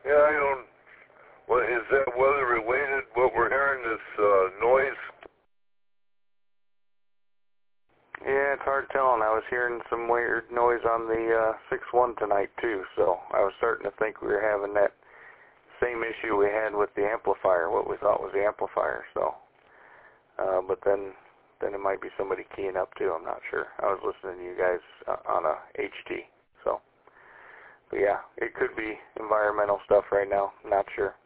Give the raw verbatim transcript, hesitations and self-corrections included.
Yeah, I don't. What is that weather related? What we're hearing, this uh, noise? Yeah, it's hard telling. I was hearing some weird noise on the uh, six one tonight too, so I was starting to think we were having that same issue we had with the amplifier, what we thought was the amplifier. So, uh, but then then it might be somebody keying up too. I'm not sure. I was listening to you guys uh, on a H T. So, but yeah, it could be environmental stuff right now. I'm not sure.